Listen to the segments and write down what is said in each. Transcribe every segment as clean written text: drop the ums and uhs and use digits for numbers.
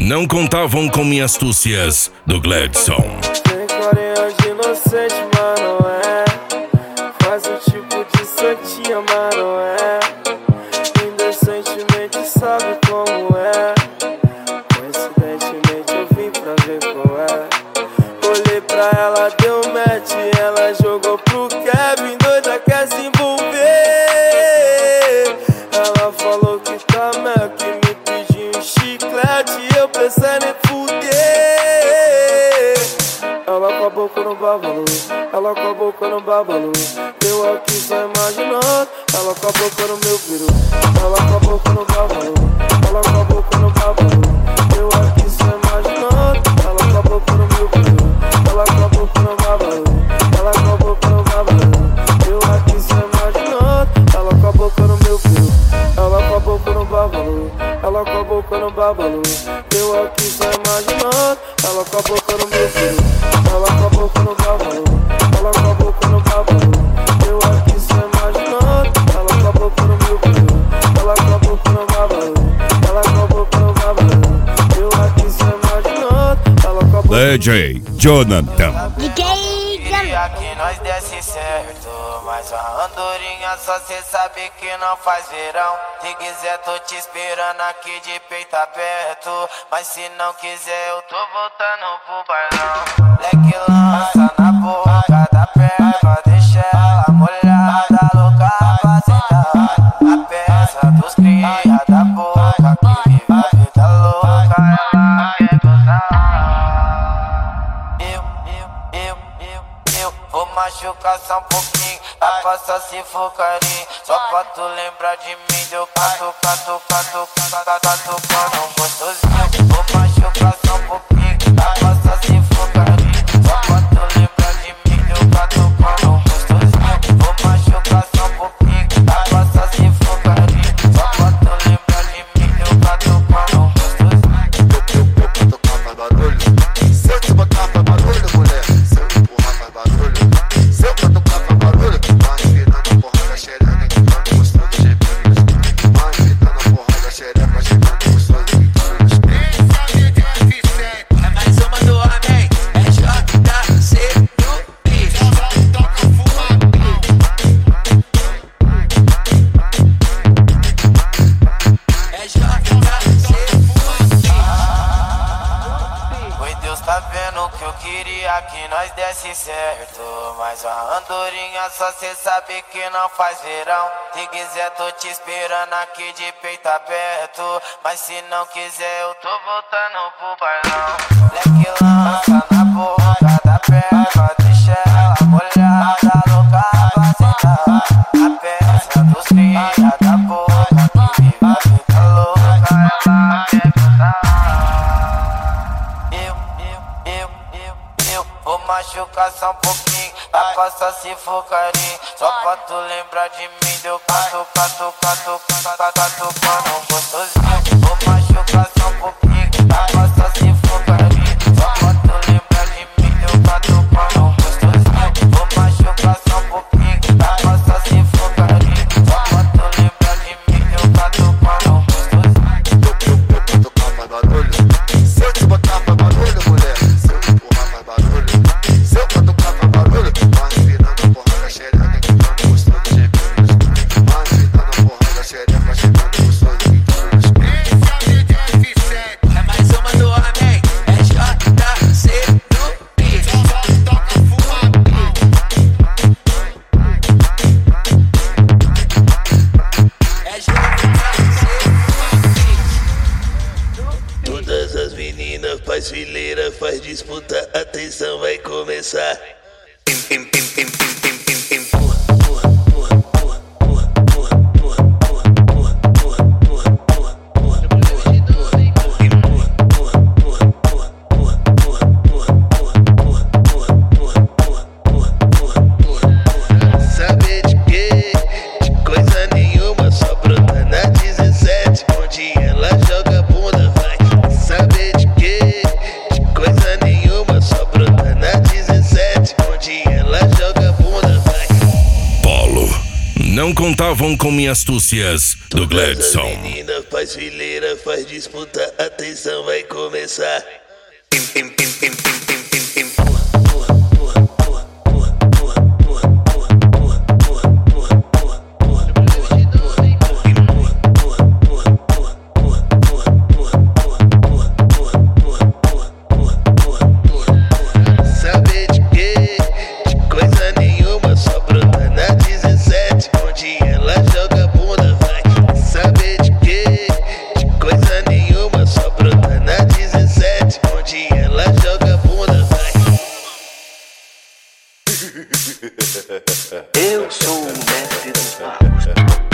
Não contavam com minhas astúcias do Gladson. Tem carinha de inocente, mas não é. Faz o tipo de santinha, mas não é. Indecentemente sabe como é. Coincidentemente eu vim pra ver qual é. Olhei pra ela, deu match, ela jogou pro Kevin, doida quer se envolver. Ela falou que tá Mac, me pediu um chiclete, eu pensando em fuder. Ela com a boca no babalu, ela com a boca no babalu. Eu aqui só imaginando, ela com a boca no meu peru. Ela com a boca no babalu, ela com a boca no babalu. Eu aqui só imaginando, ela com a boca no meu peru. Ela com a boca no babalu, ela com a boca no babalu. Eu aqui só imaginando, ela com a boca no meu peru. Ela com a boca no babalu, ela com a boca no babalu. Eu aqui só imaginando, ela com a boca no meu peru. Ela com a boca no babalu, ela com a boca no babalu. Eu aqui só imaginando, ela com a boca no meu peru. Ela com a boca no babalu, ela com a boca no babalu. Eu aqui só imaginando, ela com a boca no DJ Jonathan. Queria que nós desse certo, mas a andorinha só cê sabe que não faz verão. Se quiser tô te esperando aqui de peito aberto, mas se não quiser eu tô voltando pro bailão. Leque lança na boca da perna, deixa ela molhada, louca pra sentar. A peça dos cria da boca que vive a vida louca, ela quer gozar. Eu vou machucar só um pouquinho, a passa se for carinho. Só pra tu lembrar de mim, deu canto quando gostosinho. Vou machucar só um pouquinho, a passa se for carinho. Só pra tu lembrar de mim, deu canto quando gostosinho. Vou machucar só um pouquinho, a passa se for carinho. Só pra tu lembrar de mim, deu canto quando gostosinho. Eu tocar mais barulho, se eu te botar pra barulho, mulher. Se eu empurrar mais barulho, se eu tocar mais barulho, vai virando a porra da xereca, quicando gostoso de brilhos. Vai virando a porra da xereca, chegando gostoso de brilhos. É mais uma do homem, é JC do Bis. Toca é JC. Oi, Deus tá vendo que eu queria que nós desse certo, mas a andorinha só cê sabe que não faz verão. Se quiser tô te esperando aqui de peito aberto, mas se não quiser eu tô voltando pro bailão. Leque lança na boca da perna, deixa ela molhada, louca pra sentar. A peça dos cria da boca que vive a vida louca, ela quer gozar. Eu vou machucar só um pouquinho, a passa se for carinho. Só pra tu lembrar de mim, deu canto quando gostosinho. Vou machucar só um pouquinho, a passa se for carinho. Só pra tu lembrar de mim, deu canto quando gostosinho. Vou machucar só um pouquinho, a passa se for carinho. Só pra tu lembrar de mim, deu canto quando gostosinho. Eu tocar mais barulho, se eu te botar pra barulho, mulher. Se eu empurrar mais barulho, se eu tocar mais barulho, vai virando a porra da xereca, quicando gostoso de brilhos. Vai virando a porra da xereca, chegando gostoso de Não contavam com minhas astúcias do Gladson. Menina, faz fileira, faz disputa, atenção, vai começar. Saber de quê? De coisa nenhuma, só brota na 17, onde ela joga bunda, vai. Saber de quê? De coisa nenhuma, só brota na 17, onde ela joga bunda, vai. Eu sou o mestre dos magos.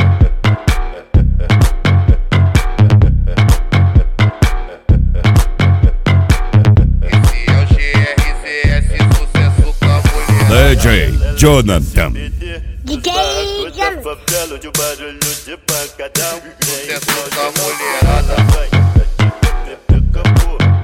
Esse é o GRCS, sucesso com a mulher. DJ Jonathan. DJ Jonathan. Favela de barulho de pancadão. Sucesso com a mulherada. Acabou.